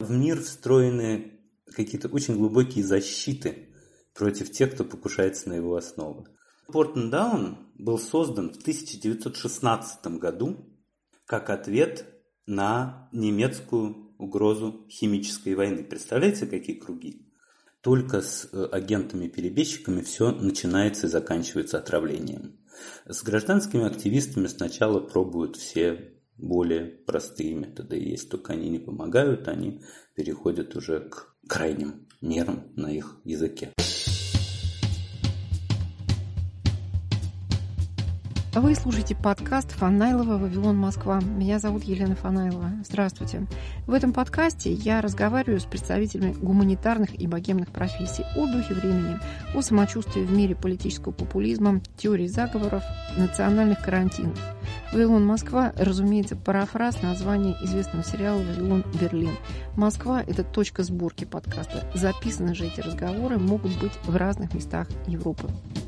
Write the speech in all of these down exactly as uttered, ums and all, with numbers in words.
в мир встроены какие-то очень глубокие защиты против тех, кто покушается на его основы. Портендаун был создан в тысяча девятьсот шестнадцатом году как ответ на немецкую угрозу химической войны. Представляете, какие круги? Только с агентами-перебежчиками все начинается и заканчивается отравлением. С гражданскими активистами сначала пробуют все более простые методы. Если только они не помогают, они переходят уже к крайним мерам на их языке. Вы слушаете подкаст Фанайлова «Вавилон, Москва». Меня зовут Елена Фанайлова. Здравствуйте. В этом подкасте я разговариваю с представителями гуманитарных и богемных профессий о духе времени, о самочувствии в мире политического популизма, теории заговоров, национальных карантинов. «Вавилон, Москва», разумеется, парафраз названия известного сериала «Вавилон, Берлин». Москва – это точка сборки подкаста. Записаны же эти разговоры могут быть в разных местах Европы.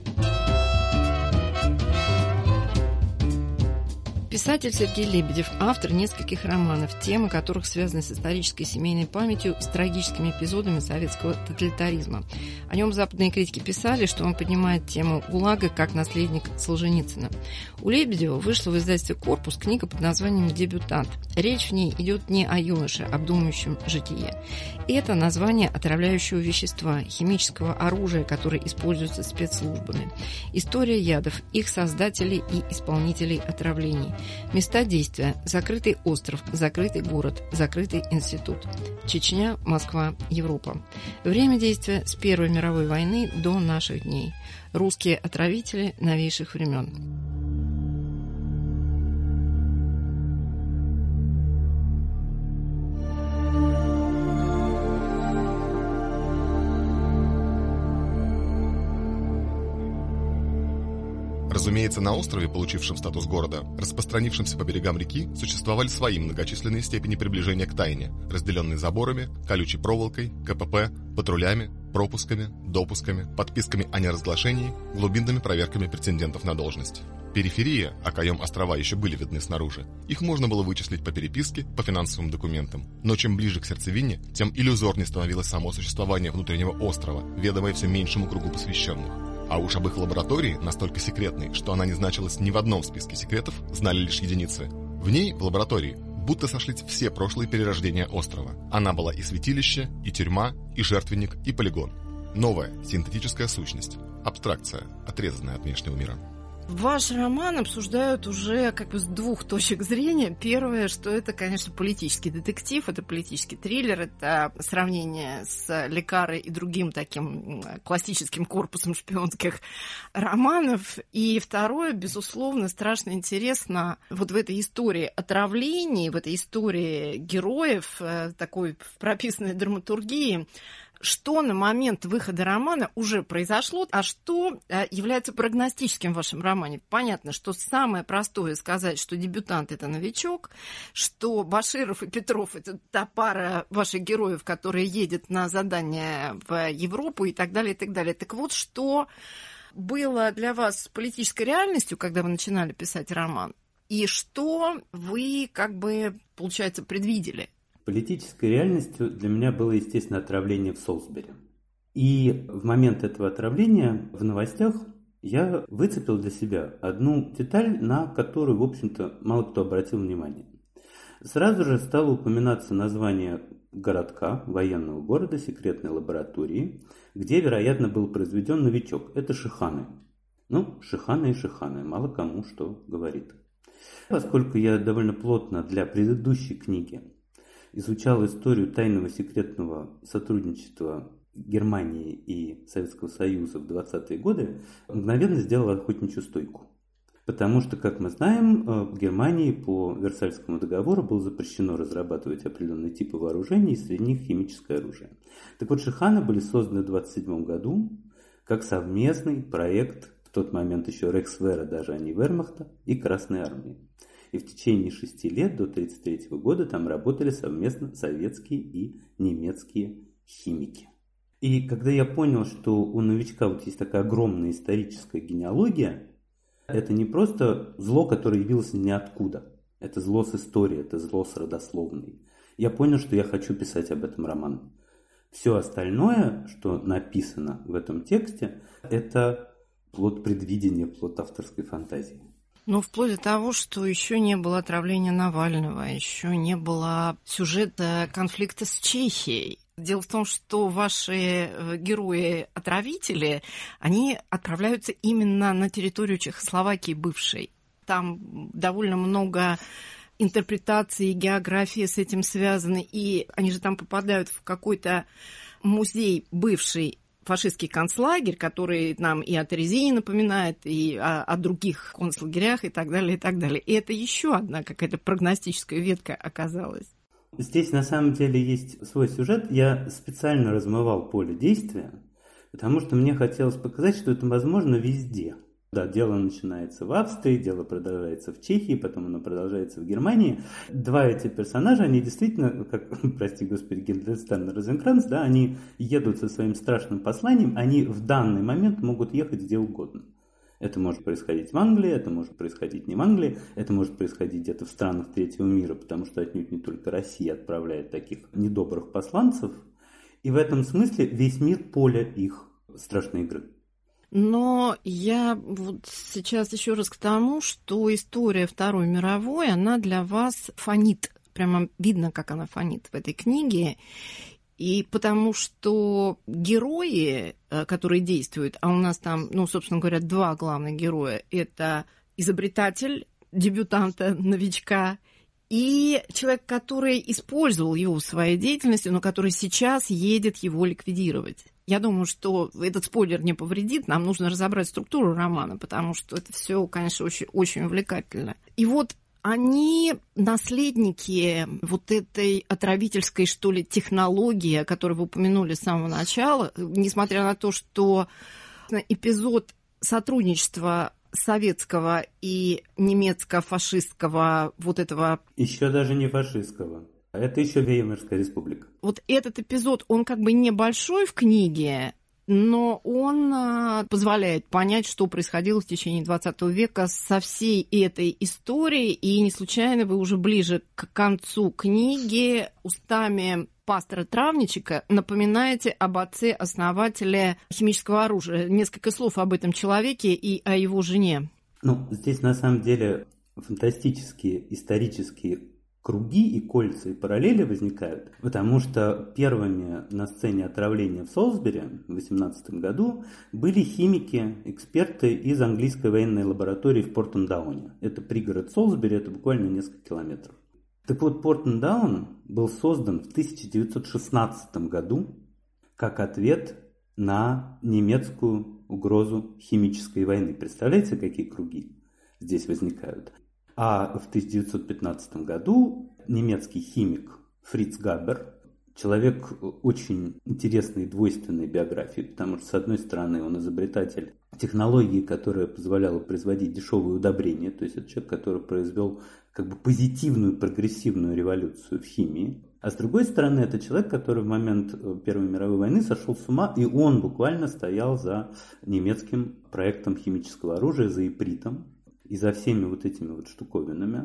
Писатель Сергей Лебедев, автор нескольких романов, темы которых связаны с исторической семейной памятью, с трагическими эпизодами советского тоталитаризма. О нем западные критики писали, что он поднимает тему ГУЛАГа как наследник Солженицына. У Лебедева вышла в издательстве «Корпус» книга под названием «Дебютант». Речь в ней идет не о юноше, обдумывающем житие. Это название отравляющего вещества, химического оружия, которое используется спецслужбами. История ядов, их создателей и исполнителей отравлений. Места действия – закрытый остров, закрытый город, закрытый институт. Чечня, Москва, Европа. Время действия с Первой мировой войны до наших дней. Русские отравители новейших времен. Разумеется, на острове, получившем статус города, распространившемся по берегам реки, существовали свои многочисленные степени приближения к тайне, разделенные заборами, колючей проволокой, КПП, патрулями, пропусками, допусками, подписками о неразглашении, глубинными проверками претендентов на должность. Периферия, окоем острова еще были видны снаружи, их можно было вычислить по переписке, по финансовым документам. Но чем ближе к сердцевине, тем иллюзорнее становилось само существование внутреннего острова, ведомое все меньшему кругу посвященных. А уж об их лаборатории, настолько секретной, что она не значилась ни в одном списке секретов, знали лишь единицы. В ней, в лаборатории, будто сошлись все прошлые перерождения острова. Она была и святилище, и тюрьма, и жертвенник, и полигон. Новая, синтетическая сущность, абстракция, отрезанная от внешнего мира. Ваш роман обсуждают уже как бы с двух точек зрения. Первое, что это, конечно, политический детектив, это политический триллер, это сравнение с «Лекарой» и другим таким классическим корпусом шпионских романов. И второе, безусловно, страшно интересно вот в этой истории отравлений, в этой истории героев, такой прописанной драматургии, что на момент выхода романа уже произошло, а что является прогностическим в вашем романе. Понятно, что самое простое сказать, что дебютант – это новичок, что Баширов и Петров – это та пара ваших героев, которая едет на задание в Европу и так далее, и так далее. Так вот, что было для вас политической реальностью, когда вы начинали писать роман, и что вы, как бы, получается, предвидели? Политической реальностью для меня было, естественно, отравление в Солсбери. И в момент этого отравления в новостях я выцепил для себя одну деталь, на которую, в общем-то, мало кто обратил внимание. Сразу же стало упоминаться название городка, военного города, секретной лаборатории, где, вероятно, был произведен новичок. Это Шиханы. Ну, Шиханы и Шиханы, мало кому что говорит. Поскольку я довольно плотно для предыдущей книги изучал историю тайного секретного сотрудничества Германии и Советского Союза в двадцатые годы, мгновенно сделал охотничью стойку. Потому что, как мы знаем, в Германии по Версальскому договору было запрещено разрабатывать определенные типы вооружений, среди них химическое оружие. Так вот, Шиханы были созданы в двадцать седьмом году как совместный проект, в тот момент еще Рейхсвера, даже а не Вермахта, и Красной Армии. И в течение шести лет, до тысяча девятьсот тридцать третьего года, там работали совместно советские и немецкие химики. И когда я понял, что у новичка вот есть такая огромная историческая генеалогия, это не просто зло, которое явилось ниоткуда. Это зло с историей, это зло с родословной. я понял, что я хочу писать об этом роман. Все остальное, что написано в этом тексте, это плод предвидения, плод авторской фантазии. Ну, вплоть до того, что еще не было отравления Навального, еще не было сюжета конфликта с Чехией. Дело в том, что ваши герои-отравители, они отправляются именно на территорию Чехословакии бывшей. Там довольно много интерпретаций, географии с этим связаны, и они же там попадают в какой-то музей бывший, фашистский концлагерь, который нам и о Терезине напоминает, и о, о других концлагерях, и так далее, и так далее. И это еще одна какая-то прогностическая ветка оказалась. Здесь на самом деле есть свой сюжет. Я специально размывал поле действия, потому что мне хотелось показать, что это возможно везде. Да, дело начинается в Австрии, дело продолжается в Чехии, потом оно продолжается в Германии. Два эти персонажа, они действительно, как, прости господи, Гильденстерн и Розенкранц, да, они едут со своим страшным посланием, они в данный момент могут ехать где угодно. Это может происходить в Англии, это может происходить не в Англии, это может происходить где-то в странах третьего мира, потому что отнюдь не только Россия отправляет таких недобрых посланцев. И в этом смысле весь мир поле их страшной игры. Но я вот сейчас еще раз к тому, что история Второй мировой, она для вас фонит. Прямо видно, как она фонит в этой книге. И потому что герои, которые действуют, а у нас там, ну, собственно говоря, два главных героя, это изобретатель, дебютанта, новичка, и человек, который использовал его в своей деятельности, но который сейчас едет его ликвидировать. Я думаю, что этот спойлер не повредит, нам нужно разобрать структуру романа, потому что это все, конечно, очень, очень увлекательно. И вот они наследники вот этой отравительской, что ли, технологии, о которой вы упомянули с самого начала, несмотря на то, что эпизод сотрудничества советского и немецко-фашистского вот этого... Еще даже не фашистского. Это еще Веймарская республика. Вот этот эпизод, он как бы небольшой в книге, но он позволяет понять, что происходило в течение двадцатого века со всей этой историей. И не случайно вы уже ближе к концу книги устами пастора Травничика напоминаете об отце-основателе химического оружия. Несколько слов об этом человеке и о его жене. Ну, здесь на самом деле фантастические исторические круги и кольца и параллели возникают, потому что первыми на сцене отравления в Солсбери в восемнадцатом году были химики, эксперты из английской военной лаборатории в Портендауне. Это пригород Солсбери, это буквально несколько километров. Так вот, Портендаун был создан в тысяча девятьсот шестнадцатом году как ответ на немецкую угрозу химической войны. Представляете, какие круги здесь возникают? А в тысяча девятьсот пятнадцатом году немецкий химик Фриц Габер, человек очень интересной двойственной биографии, потому что, с одной стороны, он изобретатель технологии, которая позволяла производить дешевые удобрения, то есть это человек, который произвел как бы позитивную прогрессивную революцию в химии. А с другой стороны, это человек, который в момент Первой мировой войны сошел с ума, и он буквально стоял за немецким проектом химического оружия, за ипритом, и за всеми вот этими вот штуковинами.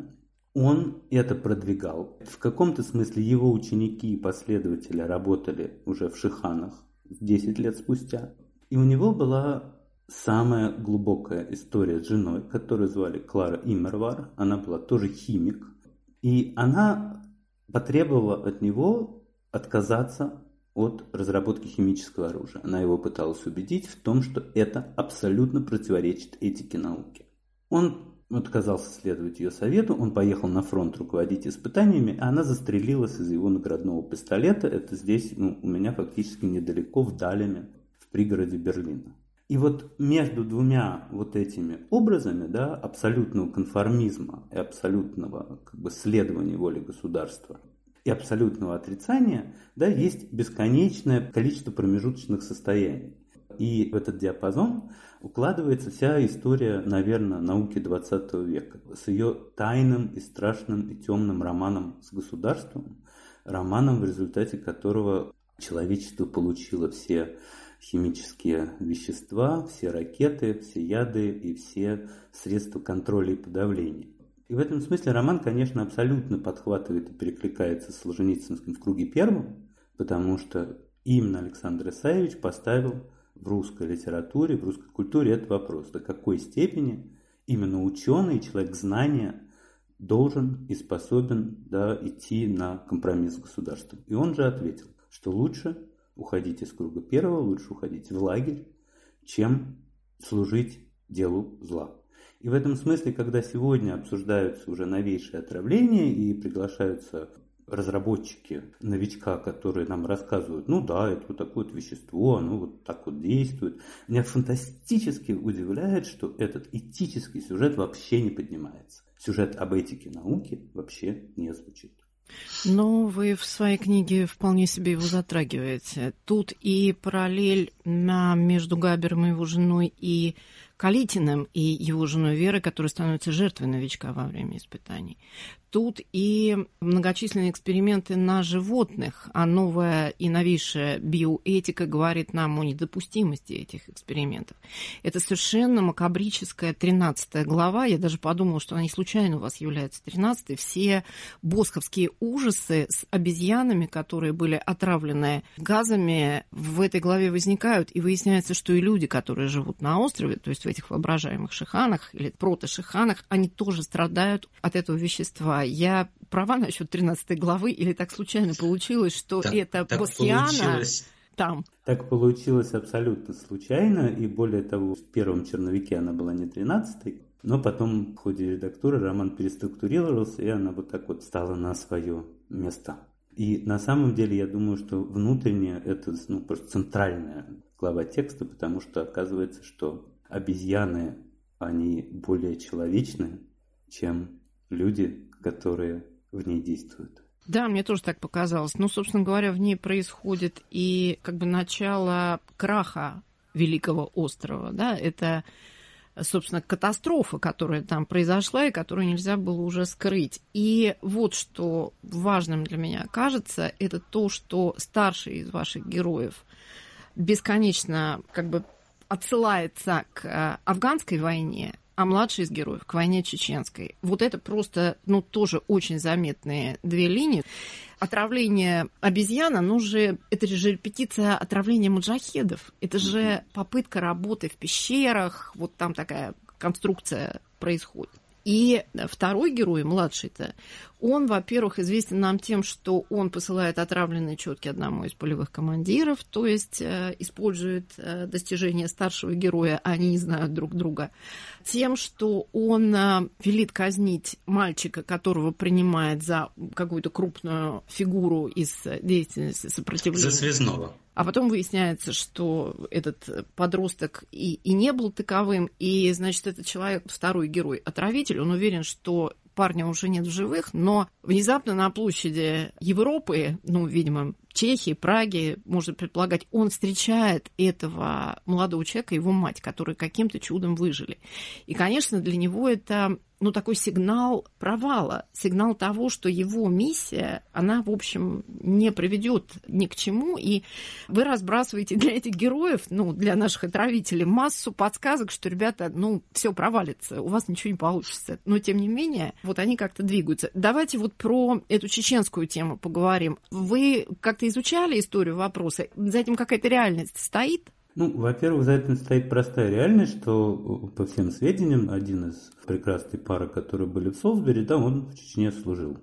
Он это продвигал. В каком-то смысле его ученики и последователи работали уже в Шиханах десять лет спустя. И у него была самая глубокая история с женой, которую звали Клара Иммервар. Она была тоже химик. И она потребовала от него отказаться от разработки химического оружия. Она его пыталась убедить в том, что это абсолютно противоречит этике науки. Он отказался следовать ее совету, он поехал на фронт руководить испытаниями, а она застрелилась из его наградного пистолета. Это здесь, ну, у меня фактически недалеко, в Далеме, в пригороде Берлина. И вот между двумя вот этими образами, да, абсолютного конформизма и абсолютного как бы следования воле государства и абсолютного отрицания, да, есть бесконечное количество промежуточных состояний. И в этот диапазон укладывается вся история, наверное, науки двадцатого века с ее тайным и страшным и темным романом с государством, романом, в результате которого человечество получило все химические вещества, все ракеты, все яды и все средства контроля и подавления. И в этом смысле роман, конечно, абсолютно подхватывает и перекликается с Солженицынским в круге первом, потому что именно Александр Исаевич поставил в русской литературе, в русской культуре этот вопрос: до какой степени именно ученый, человек знания должен и способен, да, идти на компромисс с государством. И он же ответил, что лучше уходить из круга первого, лучше уходить в лагерь, чем служить делу зла. И в этом смысле, когда сегодня обсуждаются уже новейшие отравления и приглашаются разработчики новичка, которые нам рассказывают, ну да, это вот такое вот вещество, оно вот так вот действует, меня фантастически удивляет, что этот этический сюжет вообще не поднимается. Сюжет об этике науки вообще не звучит. Но вы в своей книге вполне себе его затрагиваете. Тут и параллель между Габером и его женой и Калитиным и его женой Верой, которая становится жертвой новичка во время испытаний. Тут и многочисленные эксперименты на животных, а новая и новейшая биоэтика говорит нам о недопустимости этих экспериментов. Это совершенно макабрическая тринадцатая глава. Я даже подумала, что она не случайно у вас является тринадцатой. Все босховские ужасы с обезьянами, которые были отравлены газами, в этой главе возникают. И выясняется, что и люди, которые живут на острове, то есть в этих воображаемых шиханах или протошиханах, они тоже страдают от этого вещества. Я права насчет тринадцатой главы, или так случайно получилось, что так, это так Босхиана там? Так получилось абсолютно случайно, и более того, в первом черновике она была не тринадцатой, но потом в ходе редактуры роман переструктурировался, и она вот так вот стала на свое место. И на самом деле я думаю, что внутренне это, ну, просто центральная глава текста, потому что оказывается, что обезьяны, они более человечны, чем люди, которые в ней действуют. Да, мне тоже так показалось. Ну, собственно говоря, в ней происходит и как бы начало краха Великого острова. Да? Это, собственно, катастрофа, которая там произошла и которую нельзя было уже скрыть. И вот что важным для меня кажется, это то, что старший из ваших героев бесконечно как бы отсылается к афганской войне, а младший из героев к войне чеченской. Вот это просто, ну, тоже очень заметные две линии. Отравление обезьян, оно же, это же репетиция отравления маджахедов. Это же попытка работы в пещерах, вот там такая конструкция происходит. И второй герой, младший-то, он, во-первых, известен нам тем, что он посылает отравленные четки одному из полевых командиров, то есть э, использует э, достижения старшего героя, а они не знают друг друга. Тем, что он э, велит казнить мальчика, которого принимает за какую-то крупную фигуру из деятельности сопротивления. За связного. А потом выясняется, что этот подросток и, и не был таковым, и, значит, этот человек, второй герой, отравитель, он уверен, что парня уже нет в живых, но внезапно на площади Европы, ну, видимо, Чехии, Праги, можно предполагать, он встречает этого молодого человека, его мать, которые каким-то чудом выжили. И, конечно, для него это, ну, такой сигнал провала, сигнал того, что его миссия, она, в общем, не приведет ни к чему. И вы разбрасываете для этих героев, ну, для наших отравителей, массу подсказок, что, ребята, ну, все провалится, у вас ничего не получится. Но, тем не менее, вот они как-то двигаются. Давайте вот про эту чеченскую тему поговорим. Вы как-то изучали историю вопроса? За этим какая-то реальность стоит? Ну, во-первых, за этим стоит простая реальность, что, по всем сведениям, один из прекрасной пары, которые были в Солсбери, да, он в Чечне служил.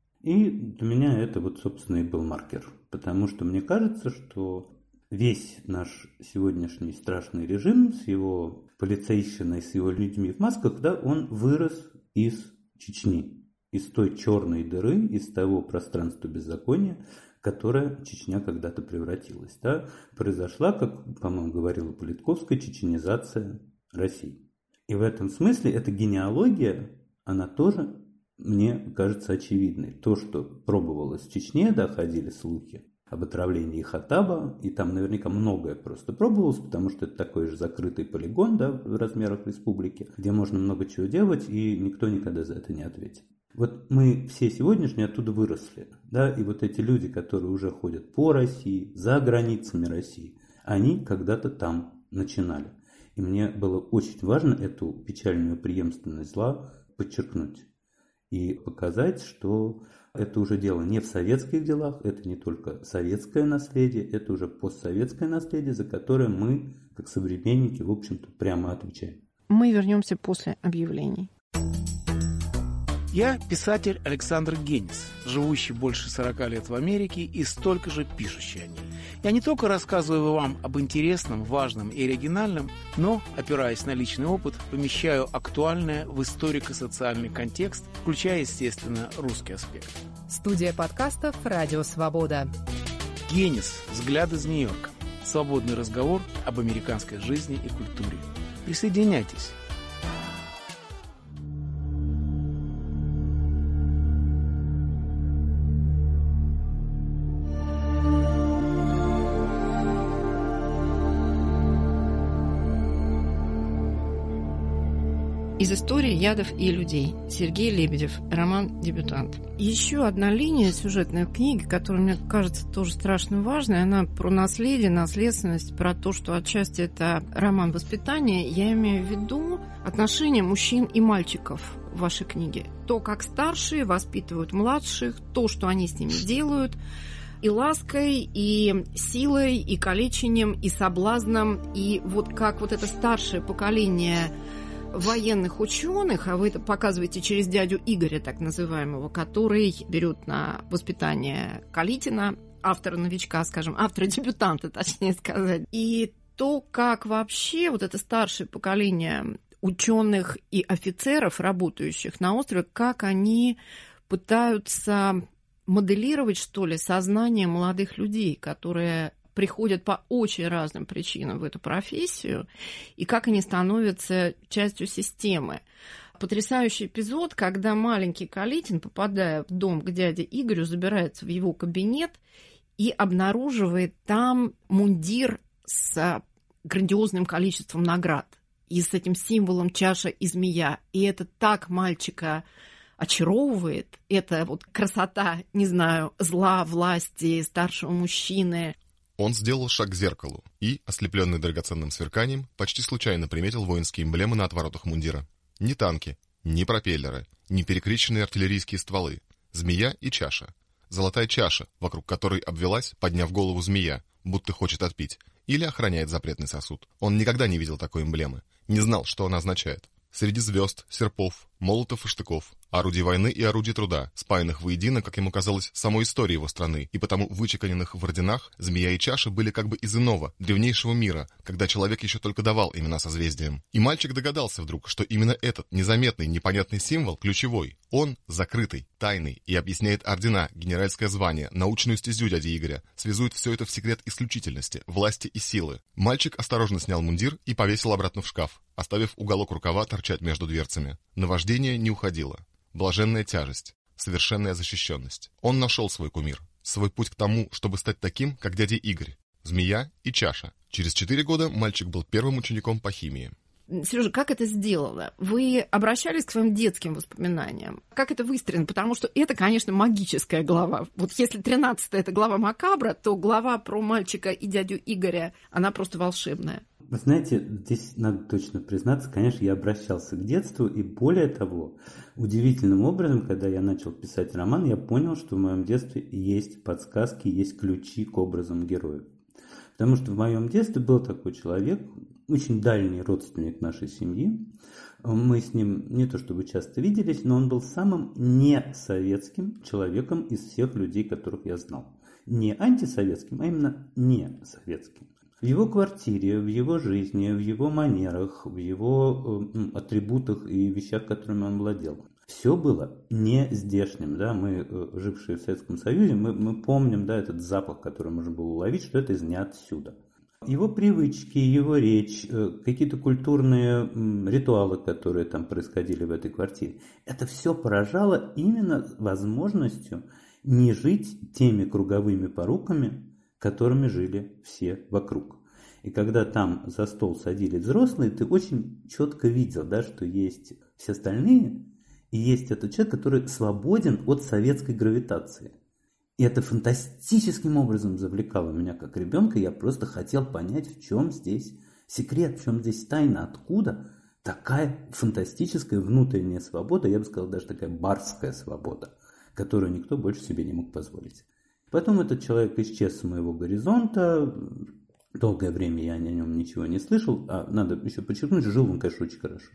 И для меня это вот, собственно, и был маркер. Потому что мне кажется, что весь наш сегодняшний страшный режим с его полицейщиной, с его людьми в масках, да, он вырос из Чечни, из той черной дыры, из того пространства беззакония, которая Чечня когда-то превратилась. Да? Произошла, как, по-моему, говорила Политковская, чеченизация России. И в этом смысле эта генеалогия, она тоже, мне кажется, очевидной. То, что пробовалось в Чечне, да, ходили слухи об отравлении Хаттаба, и там наверняка многое просто пробовалось, потому что это такой же закрытый полигон, да, в размерах республики, где можно много чего делать, и никто никогда за это не ответит. Вот мы все сегодняшние оттуда выросли, да, и вот эти люди, которые уже ходят по России, за границами России, они когда-то там начинали. И мне было очень важно эту печальную преемственность зла подчеркнуть. и показать, что это уже дело не в советских делах, это не только советское наследие, это уже постсоветское наследие, за которое мы, как современники, в общем-то, прямо отвечаем. Мы вернемся после объявлений. Я писатель Александр Генис, живущий больше сорока лет в Америке и столько же пишущий о ней. Я не только рассказываю вам об интересном, важном и оригинальном, но, опираясь на личный опыт, помещаю актуальное в историко-социальный контекст, включая, естественно, русский аспект. Студия подкастов «Радио Свобода». Генис. Взгляд из Нью-Йорка. Свободный разговор об американской жизни и культуре. Присоединяйтесь. Из истории ядов и людей. Сергей Лебедев. Роман «Дебютант». Еще одна линия сюжетной в книге, которая, мне кажется, тоже страшно важной, она про наследие, наследственность, про то, что отчасти это роман воспитания. Я имею в виду отношения мужчин и мальчиков в вашей книге. То, как старшие воспитывают младших, то, что они с ними делают, и лаской, и силой, и калечением, и соблазном. И вот как вот это старшее поколение военных ученых, а вы это показываете через дядю Игоря, так называемого, который берет на воспитание Калитина, автора-новичка, скажем, автора-дебютанта, точнее сказать. И то, как вообще вот это старшее поколение ученых и офицеров, работающих на острове, как они пытаются моделировать, что ли, сознание молодых людей, которые приходят по очень разным причинам в эту профессию, и как они становятся частью системы. Потрясающий эпизод, когда маленький Калитин, попадая в дом к дяде Игорю, забирается в его кабинет и обнаруживает там мундир с грандиозным количеством наград и с этим символом чаша и змея. И это так мальчика очаровывает. Это вот красота, не знаю, зла, власти, старшего мужчины. Он сделал шаг к зеркалу и, ослепленный драгоценным сверканием, почти случайно приметил воинские эмблемы на отворотах мундира. Ни танки, ни пропеллеры, ни перекрещенные артиллерийские стволы. Змея и чаша. Золотая чаша, вокруг которой обвелась, подняв голову змея, будто хочет отпить, или охраняет запретный сосуд. Он никогда не видел такой эмблемы, не знал, что она означает. Среди звезд, серпов, молотов и штыков, орудий войны и орудий труда, спаянных воедино, как ему казалось, самой историей его страны, и потому вычеканенных в орденах, змея и чаша были как бы из иного, древнейшего мира, когда человек еще только давал имена созвездиям. И мальчик догадался вдруг, что именно этот незаметный, непонятный символ ключевой. Он закрытый, тайный, и объясняет ордена, генеральское звание, научную стезю дяди Игоря, связует все это в секрет исключительности, власти и силы. Мальчик осторожно снял мундир и повесил обратно в шкаф, оставив уголок рукава торчать между дверцами. Наваждение не уходило. Блаженная тяжесть, совершенная защищенность. Он нашел свой кумир, свой путь к тому, чтобы стать таким, как дядя Игорь. Змея и чаша. Через четыре года мальчик был первым учеником по химии. Сережа, как это сделано? Вы обращались к своим детским воспоминаниям? Как это выстроено? Потому что это, конечно, магическая глава. Вот если тринадцатая – это глава макабра, то глава про мальчика и дядю Игоря, она просто волшебная. Вы знаете, здесь надо точно признаться, конечно, я обращался к детству, и более того, удивительным образом, когда я начал писать роман, я понял, что в моем детстве есть подсказки, есть ключи к образам героев. Потому что в моем детстве был такой человек, очень дальний родственник нашей семьи. Мы с ним не то чтобы часто виделись, но он был самым несоветским человеком из всех людей, которых я знал. Не антисоветским, а именно несоветским. В его квартире, в его жизни, в его манерах, в его э, атрибутах и вещах, которыми он владел. Все было не здешним, да, мы, э, жившие в Советском Союзе, мы, мы помним, да, этот запах, который можно было уловить, что это из не отсюда. Его привычки, его речь, э, какие-то культурные э, ритуалы, которые там происходили в этой квартире, это все поражало именно возможностью не жить теми круговыми поруками, которыми жили все вокруг. И когда там за стол садились взрослые, ты очень четко видел, да, что есть все остальные, и есть этот человек, который свободен от советской гравитации. И это фантастическим образом завлекало меня как ребенка. Я просто хотел понять, в чем здесь секрет, в чем здесь тайна, откуда такая фантастическая внутренняя свобода, я бы сказал, даже такая барская свобода, которую никто больше себе не мог позволить. Потом этот человек исчез с моего горизонта. Долгое время я о нем ничего не слышал. А надо еще подчеркнуть, жил он, конечно, очень хорошо.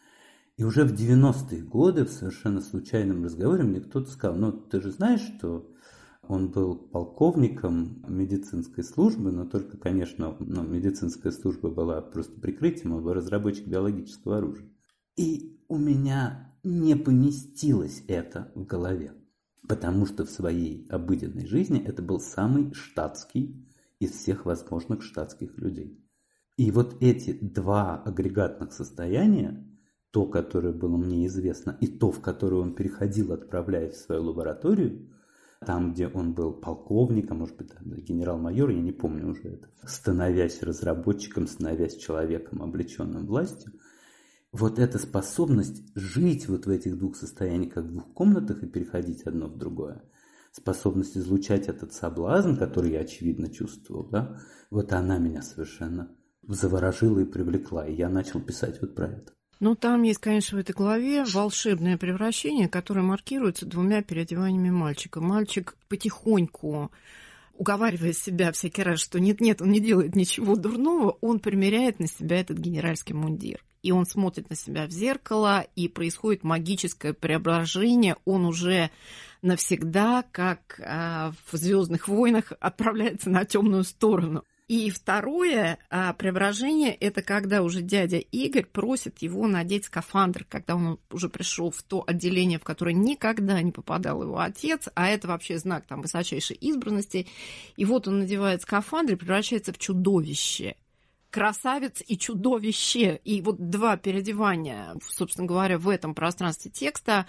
И уже в девяностые годы в совершенно случайном разговоре мне кто-то сказал: ну, ты же знаешь, что он был полковником медицинской службы, но только, конечно, ну, медицинская служба была просто прикрытием, он был разработчик биологического оружия. И у меня не поместилось это в голове, потому что в своей обыденной жизни это был самый штатский из всех возможных штатских людей. И вот эти два агрегатных состояния, то, которое было мне известно, и то, в которое он переходил, отправляясь в свою лабораторию, там, где он был полковником, может быть, генерал-майор, я не помню уже это, становясь разработчиком, становясь человеком, облеченным властью, вот эта способность жить вот в этих двух состояниях, как в двух комнатах, и переходить одно в другое, способность излучать этот соблазн, который я, очевидно, чувствовал, да, вот она меня совершенно заворожила и привлекла, и я начал писать вот про это. Ну, там есть, конечно, в этой главе волшебное превращение, которое маркируется двумя переодеваниями мальчика. Мальчик потихоньку, уговаривая себя всякий раз, что нет-нет, он не делает ничего дурного, он примеряет на себя этот генеральский мундир. И он смотрит на себя в зеркало, и происходит магическое преображение. Он уже навсегда, как в «Звездных войнах», отправляется на темную сторону. И второе а, преображение – это когда уже дядя Игорь просит его надеть скафандр, когда он уже пришел в то отделение, в которое никогда не попадал его отец, а это вообще знак там высочайшей избранности. И вот он надевает скафандр и превращается в чудовище. Красавец и чудовище. И вот два переодевания, собственно говоря, в этом пространстве текста,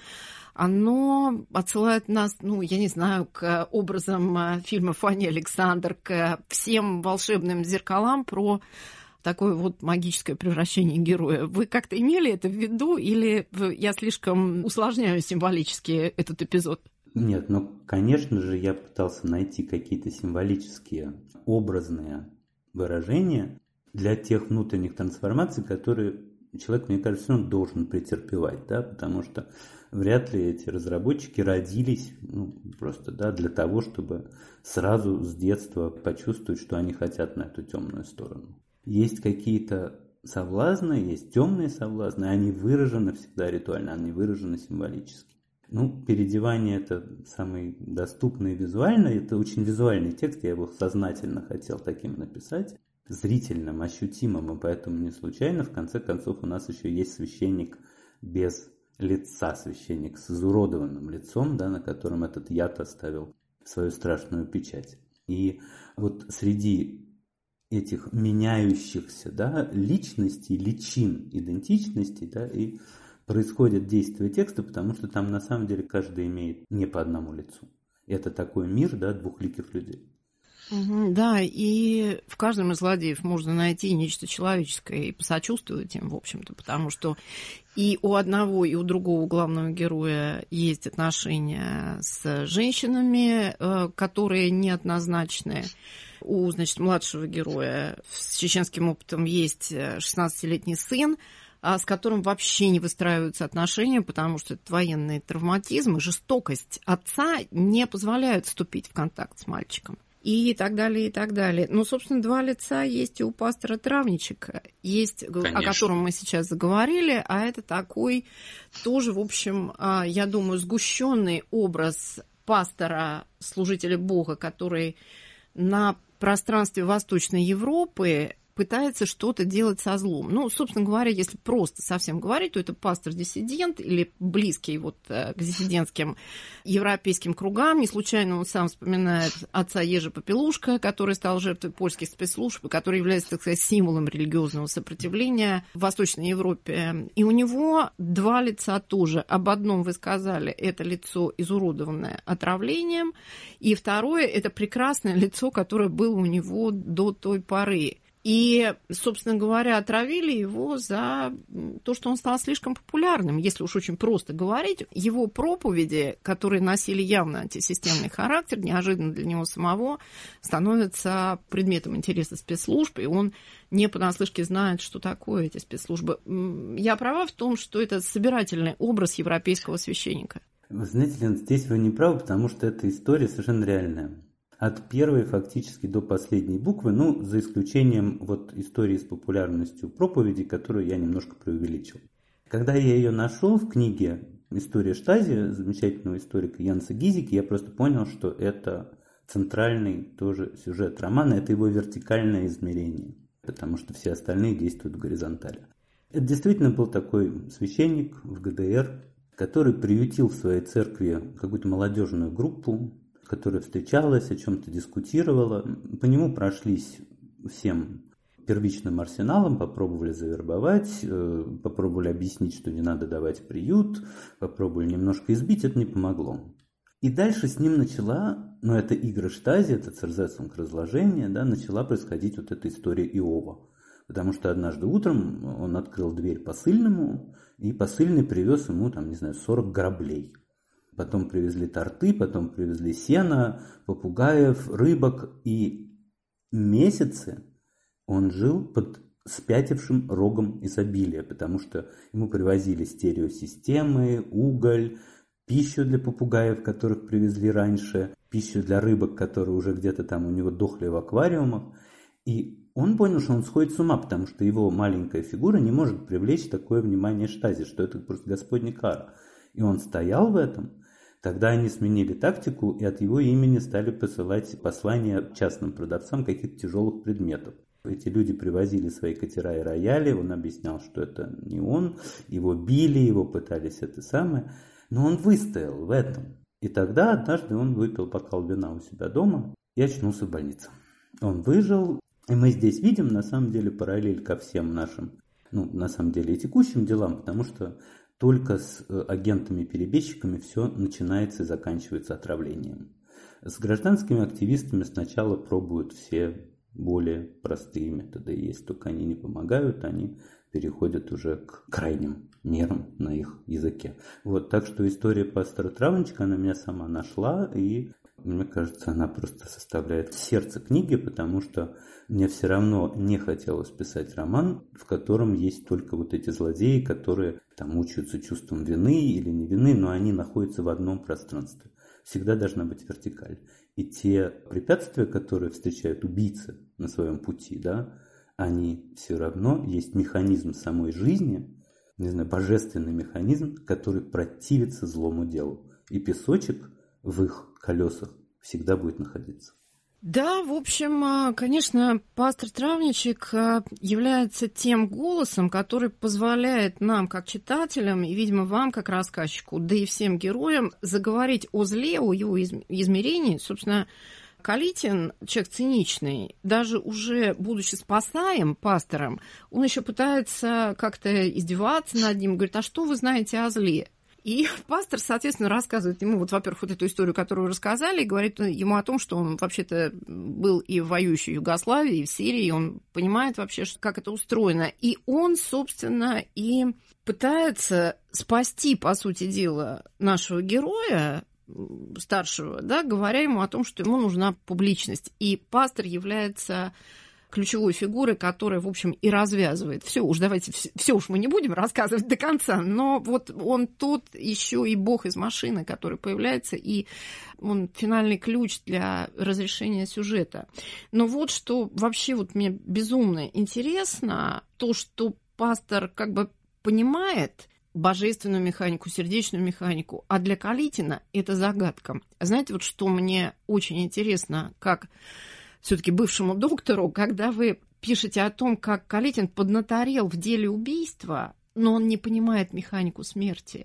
оно отсылает нас, ну, я не знаю, к образам фильма «Фанни Александр», к всем волшебным зеркалам про такое вот магическое превращение героя. Вы как-то имели это в виду, или я слишком усложняю символически этот эпизод? Нет, ну, конечно же, я пытался найти какие-то символические, образные выражения для тех внутренних трансформаций, которые человек, мне кажется, он должен претерпевать, да, потому что вряд ли эти разработчики родились, ну, просто, да, для того, чтобы сразу с детства почувствовать, что они хотят на эту темную сторону. Есть какие-то соблазны, есть темные соблазны, они выражены всегда ритуально, они выражены символически. Ну, переодевание – это самый доступный визуально, это очень визуальный текст, я его сознательно хотел таким написать, зрительным, ощутимым, и поэтому не случайно, в конце концов, у нас еще есть священник без лица, священник с изуродованным лицом, да, на котором этот яд оставил свою страшную печать. И вот среди этих меняющихся, да, личностей, личин идентичностей, да, и происходит действие текста, потому что там на самом деле каждый имеет не по одному лицу. Это такой мир, да, двухликих людей. Да, и в каждом из злодеев можно найти нечто человеческое и посочувствовать им, в общем-то, потому что и у одного, и у другого главного героя есть отношения с женщинами, которые неоднозначные. У, значит, младшего героя с чеченским опытом есть шестнадцатилетний сын, с которым вообще не выстраиваются отношения, потому что этот военный травматизм и жестокость отца не позволяют вступить в контакт с мальчиком. И так далее, и так далее. Но, собственно, два лица есть и у пастора-травничека, есть, конечно, о котором мы сейчас заговорили, а это такой тоже, в общем, я думаю, сгущенный образ пастора, служителя Бога, который на пространстве Восточной Европы пытается что-то делать со злом. Ну, собственно говоря, если просто совсем говорить, то это пастор-диссидент или близкий вот к диссидентским европейским кругам. Не случайно он сам вспоминает отца Ежи Попелушка, который стал жертвой польских спецслужб, который является, так сказать, символом религиозного сопротивления в Восточной Европе. И у него два лица тоже. Об одном вы сказали, это лицо, изуродованное отравлением, и второе, это прекрасное лицо, которое было у него до той поры. И, собственно говоря, отравили его за то, что он стал слишком популярным. Если уж очень просто говорить, его проповеди, которые носили явно антисистемный характер, неожиданно для него самого, становятся предметом интереса спецслужб, и он не понаслышке знает, что такое эти спецслужбы. Я права в том, что это собирательный образ европейского священника? Вы знаете, Лен, здесь вы не правы, потому что эта история совершенно реальная. От первой фактически до последней буквы, ну, за исключением вот истории с популярностью проповеди, которую я немножко преувеличил. Когда я ее нашел в книге «История Штази» замечательного историка Янса Гизики, я просто понял, что это центральный тоже сюжет романа, это его вертикальное измерение, потому что все остальные действуют в горизонтали. Это действительно был такой священник в ГДР, который приютил в своей церкви какую-то молодежную группу, которая встречалась, о чем-то дискутировала. По нему прошлись всем первичным арсеналом, попробовали завербовать, попробовали объяснить, что не надо давать приют, попробовали немножко избить, это не помогло. И дальше с ним начала, ну это игры Штази, это церзецунг разложения, да, начала происходить вот эта история Иова. Потому что однажды утром он открыл дверь посыльному, и посыльный привез ему, там, не знаю, сорок граблей. Потом привезли торты, потом привезли сено, попугаев, рыбок. И месяцы он жил под спятившим рогом изобилия, потому что ему привозили стереосистемы, уголь, пищу для попугаев, которых привезли раньше, пищу для рыбок, которые уже где-то там у него дохли в аквариумах. И он понял, что он сходит с ума, потому что его маленькая фигура не может привлечь такое внимание Штази, что это просто Господня кара. И он стоял в этом. Тогда они сменили тактику и от его имени стали посылать послания частным продавцам каких-то тяжелых предметов. Эти люди привозили свои катера и рояли, он объяснял, что это не он, его били, его пытались это самое, но он выстоял в этом. И тогда однажды он выпил бокал вина у себя дома и очнулся в больнице. Он выжил, и мы здесь видим на самом деле параллель ко всем нашим, ну на самом деле и текущим делам, потому что только с агентами-перебежчиками все начинается и заканчивается отравлением. С гражданскими активистами сначала пробуют все более простые методы. Если только они не помогают, они переходят уже к крайним мерам на их языке. Вот, так что история пастора Травничка, она меня сама нашла, и мне кажется, она просто составляет сердце книги, потому что мне все равно не хотелось писать роман, в котором есть только вот эти злодеи, которые там мучаются чувством вины или не вины, но они находятся в одном пространстве. Всегда должна быть вертикаль. И те препятствия, которые встречают убийцы на своем пути, да, они все равно есть механизм самой жизни, не знаю, божественный механизм, который противится злому делу. И песочек в их колесах всегда будет находиться. Да, в общем, конечно, пастор Травничек является тем голосом, который позволяет нам, как читателям, и, видимо, вам, как рассказчику, да и всем героям, заговорить о зле, о его измерении. Собственно, Калитин, человек циничный, даже уже будучи спасаем пастором, он еще пытается как-то издеваться над ним, говорит, а что вы знаете о зле? И пастор, соответственно, рассказывает ему, вот, во-первых, вот эту историю, которую вы рассказали, и говорит ему о том, что он вообще-то был и в воюющей Югославии, и в Сирии, и он понимает вообще, как это устроено. И он, собственно, и пытается спасти, по сути дела, нашего героя, старшего, да, говоря ему о том, что ему нужна публичность. И пастор является ключевой фигуры, которая, в общем, и развязывает. Все уж, давайте, все уж мы не будем рассказывать до конца, но вот он тот еще и бог из машины, который появляется, и он финальный ключ для разрешения сюжета. Но вот что вообще вот мне безумно интересно, то, что пастор как бы понимает божественную механику, сердечную механику, а для Калитина это загадка. Знаете, вот что мне очень интересно, как все-таки бывшему доктору, когда вы пишете о том, как Калитин поднаторел в деле убийства, но он не понимает механику смерти.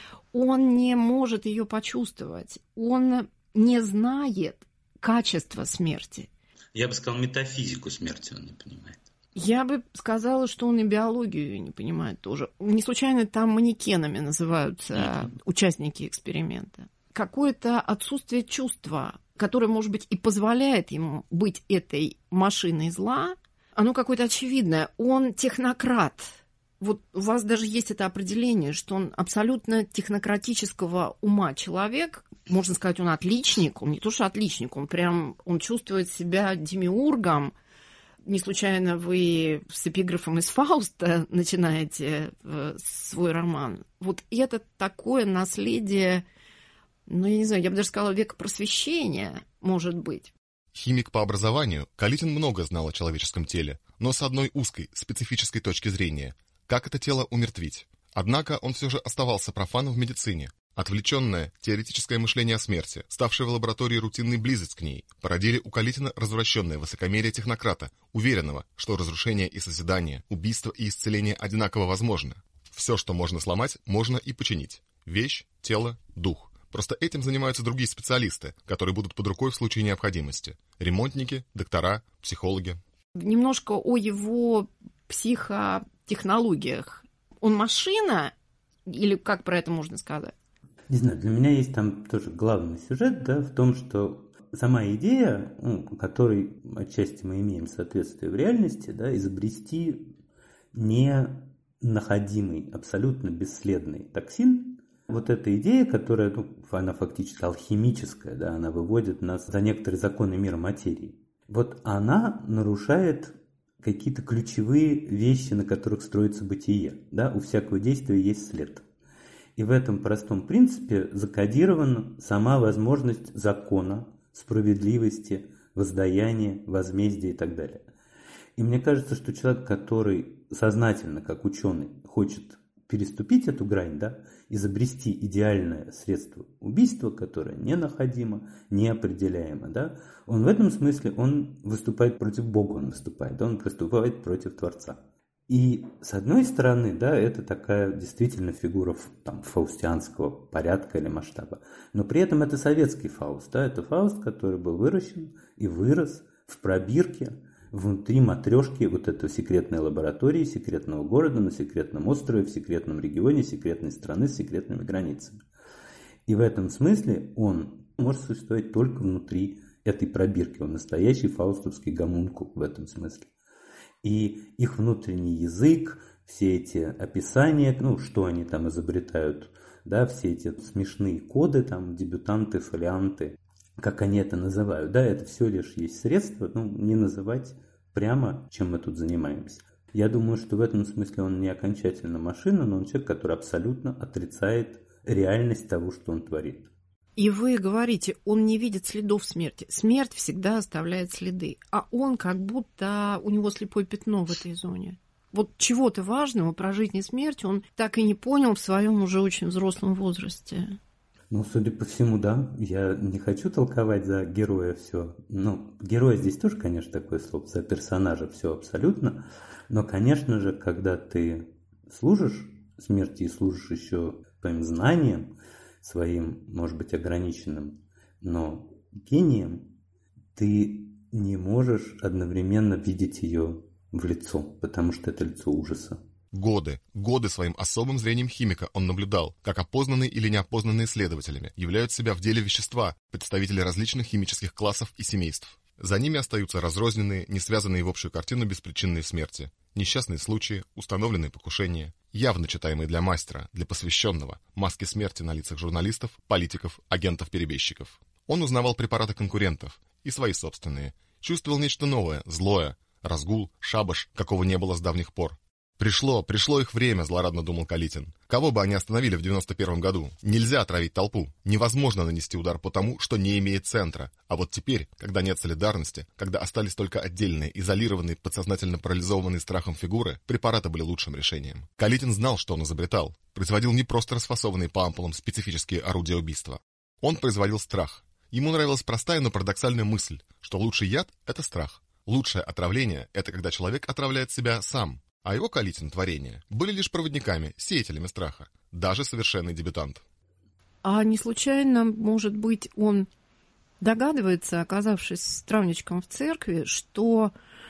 Он не может ее почувствовать. Он не знает качества смерти. Я бы сказал, метафизику смерти он не понимает. Я бы сказала, что он и биологию не понимает тоже. Не случайно там манекенами называются mm-hmm. участники эксперимента. Какое-то отсутствие чувства, которое, может быть, и позволяет ему быть этой машиной зла, Оно какое-то очевидное. Он технократ. Вот у вас даже есть это определение, что он абсолютно технократического ума человек. Можно сказать, он отличник. Он не то, что отличник, он прям он чувствует себя демиургом. Не случайно вы с эпиграфом из Фауста начинаете свой роман. Вот это такое наследие, ну, я не знаю, я бы даже сказала, века просвещения, может быть. Химик по образованию, Калитин много знал о человеческом теле, но с одной узкой, специфической точки зрения – как это тело умертвить. Однако он все же оставался профаном в медицине. Отвлеченное, теоретическое мышление о смерти, ставшее в лаборатории рутинной близость к ней, породили у Калитина развращенное высокомерие технократа, уверенного, что разрушение и созидание, убийство и исцеление одинаково возможны. Все, что можно сломать, можно и починить. Вещь, тело, дух. Просто этим занимаются другие специалисты, которые будут под рукой в случае необходимости. Ремонтники, доктора, психологи. Немножко о его психотехнологиях. Он машина? Или как про это можно сказать? Не знаю, для меня есть там тоже главный сюжет, да, в том, что сама идея, ну, которой отчасти мы имеем соответствие в реальности, да, изобрести ненаходимый, абсолютно бесследный токсин. Вот эта идея, которая, ну, она фактически алхимическая, да, она выводит нас за некоторые законы мира материи. Вот она нарушает какие-то ключевые вещи, на которых строится бытие. Да? У всякого действия есть след. И в этом простом принципе закодирована сама возможность закона, справедливости, воздаяния, возмездия и так далее. И мне кажется, что человек, который сознательно, как ученый, хочет переступить эту грань, да, изобрести идеальное средство убийства, которое ненаходимо, неопределяемо, да, он в этом смысле он выступает против Бога, он выступает, он выступает против Творца. И с одной стороны, да, это такая действительно фигура там, фаустианского порядка или масштаба, но при этом это советский Фауст, да, это Фауст, который был выращен и вырос в пробирке, внутри матрешки вот этой секретной лаборатории, секретного города, на секретном острове, в секретном регионе, секретной страны с секретными границами. И в этом смысле он может существовать только внутри этой пробирки. Он настоящий фаустовский гомункул в этом смысле. И их внутренний язык, все эти описания, ну, что они там изобретают, да, все эти смешные коды, там, дебютанты, фолианты, как они это называют, да, это все лишь есть средство, ну, не называть прямо, чем мы тут занимаемся. Я думаю, что в этом смысле он не окончательно машина, но он человек, который абсолютно отрицает реальность того, что он творит. И вы говорите, он не видит следов смерти. Смерть всегда оставляет следы, а он как будто у него слепое пятно в этой зоне. Вот чего-то важного про жизнь и смерть он так и не понял в своем уже очень взрослом возрасте. Ну, судя по всему, да. Я не хочу толковать за героя все. Ну, герой здесь тоже, конечно, такое слово, за персонажа все абсолютно. Но, конечно же, когда ты служишь смерти и служишь еще своим знанием, своим, может быть, ограниченным, но гением, ты не можешь одновременно видеть ее в лицо, потому что это лицо ужаса. Годы, годы своим особым зрением химика он наблюдал, как опознанные или неопознанные исследователями являют себя в деле вещества представители различных химических классов и семейств. За ними остаются разрозненные, не связанные в общую картину беспричинные смерти, несчастные случаи, установленные покушения, явно читаемые для мастера, для посвященного, маски смерти на лицах журналистов, политиков, агентов-перебежчиков. Он узнавал препараты конкурентов и свои собственные, чувствовал нечто новое, злое, разгул, шабаш, какого не было с давних пор. «Пришло, пришло их время», — злорадно думал Калитин. «Кого бы они остановили в девяносто первом году? Нельзя отравить толпу. Невозможно нанести удар по тому, что не имеет центра. А вот теперь, когда нет солидарности, когда остались только отдельные, изолированные, подсознательно парализованные страхом фигуры, препараты были лучшим решением». Калитин знал, что он изобретал. Производил не просто расфасованные по ампулам специфические орудия убийства. Он производил страх. Ему нравилась простая, но парадоксальная мысль, что лучший яд — это страх. Лучшее отравление — это когда человек отравляет себя сам. А его Калитин творения были лишь проводниками, сеятелями страха, даже совершенный дебютант. А не случайно, может быть, он догадывается, оказавшись с травничком в церкви, что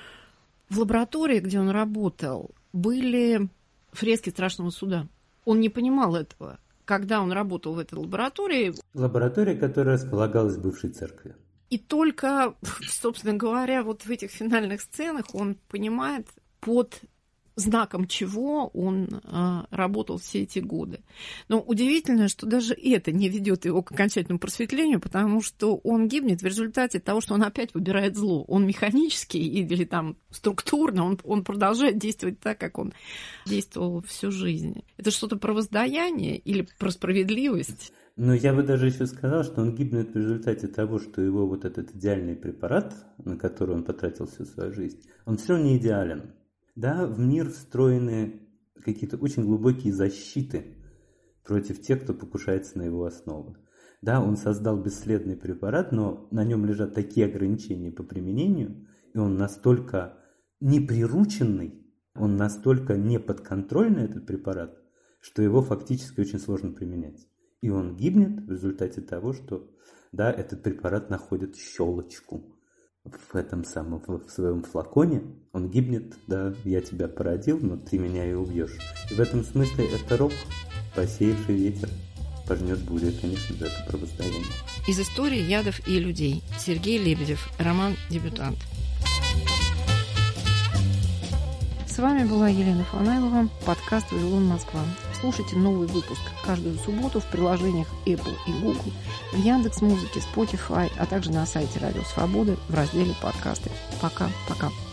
в лаборатории, где он работал, были фрески страшного суда. Он не понимал этого, когда он работал в этой лаборатории. Лаборатория, которая располагалась в бывшей церкви. И только, собственно говоря, вот в этих финальных сценах он понимает, под знаком чего он а, работал все эти годы. Но удивительно, что даже это не ведет его к окончательному просветлению, потому что он гибнет в результате того, что он опять выбирает зло. Он механически или там структурно, он, он продолжает действовать так, как он действовал всю жизнь. Это что-то про воздаяние или про справедливость? Но я бы даже еще сказал, что он гибнет в результате того, что его вот этот идеальный препарат, на который он потратил всю свою жизнь, он все равно не идеален. Да, в мир встроены какие-то очень глубокие защиты против тех, кто покушается на его основы. Да, он создал бесследный препарат, но на нем лежат такие ограничения по применению, и он настолько неприрученный, он настолько неподконтрольный, этот препарат, что его фактически очень сложно применять. И он гибнет в результате того, что, да, этот препарат находит щелочку в этом самом, в своем флаконе. Он гибнет, да, я тебя породил, но ты меня и убьешь. И в этом смысле это рок, посеявший ветер, пожнет буря, конечно же, это про воздаяние. Из истории ядов и людей. Сергей Лебедев, роман «Дебютант». С вами была Елена Фанайлова, подкаст «Вавилон Москва». Слушайте новый выпуск каждую субботу в приложениях Apple и Google, в Яндекс.Музыке, Spotify, а также на сайте Радио Свободы в разделе «Подкасты». Пока-пока.